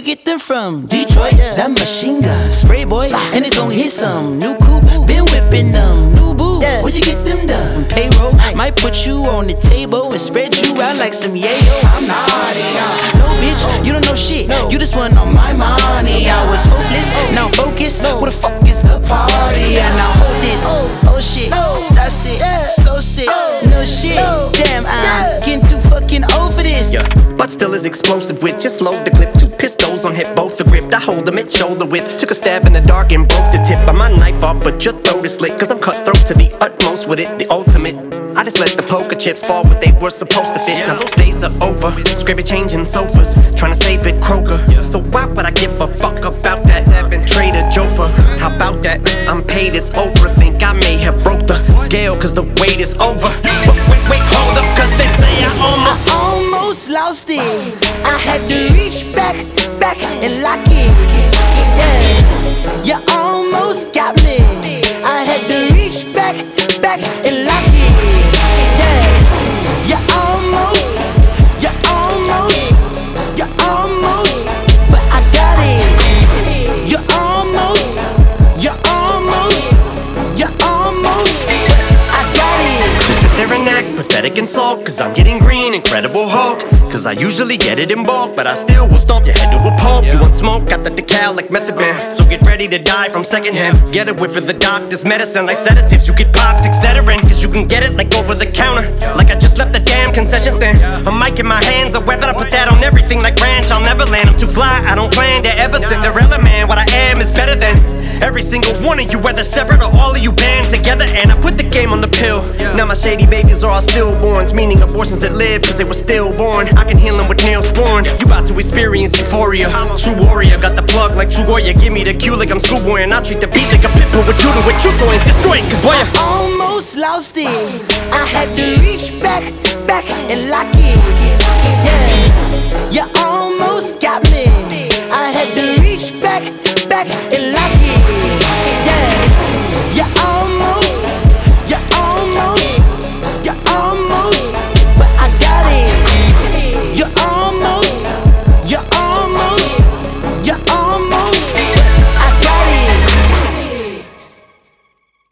get them from? Detroit, that machine gun, spray boy, and it's gon' hit some. New coupe, been whipping them. New boots, where you get them done? Payroll, might put you on the table and spread you out like some yayo. I'm naughty, no bitch, you don't know shit. You just want all my money. I was hopeless, now focus. Where the fuck is the party? And now hold this, oh shit, that's it, so sick, no shit. Damn, I'm getting too fucking old for this. Yeah, but still is explosive with just load the clip. 2 pistols on hip, both the grip. I hold them at shoulder width. Took a stab in the dark and broke the tip of my knife off, but your throat is slit. Cause I'm cutthroat to the utmost with it, the ultimate. I just let the poker chips fall where they were supposed to fit. Now those days are over. Scrappy changing sofas, trying to save it Kroger. So why would I give a fuck about that? Trader Jofa, how about that? I'm paid as Oprah. Think I may have broke the scale cause the wait is over. Wait, hold up, cause they say I almost lost it. I had to reach back and lock it. Yeah, you almost got me. I had to reach back and lock it. Yeah, you almost, but I got it. You almost, but I got it. So sit there and act pathetic and sulk, cause I'm getting green, Incredible Hulk. Cause I usually get it in bulk, but I still will stomp your head to a pulp. You want smoke, got the decal like method man. So get ready to die from secondhand. Get a whiff of the doctor's medicine like sedatives. You get popped, Excedrin, cause you can get it like over the counter. Like I just left the damn concession stand. A mic in my hands, a weapon, I put that on everything like ranch. I'll never land, I'm too fly, I don't plan to ever Cinderella man. What I am is better than every single one of you, whether separate or all of you band together. And I put the game on the pill. Now my shady babies are all stillborns, meaning abortions that live cause they were stillborn. I can heal them with Neosporin. You about to experience euphoria. True warrior, got the plug like True Goya. Give me the cue like I'm schoolboy, and I treat the beat like a pit bull with judo with true joy and destroy it. Cause boy, I almost lost it. I had to reach back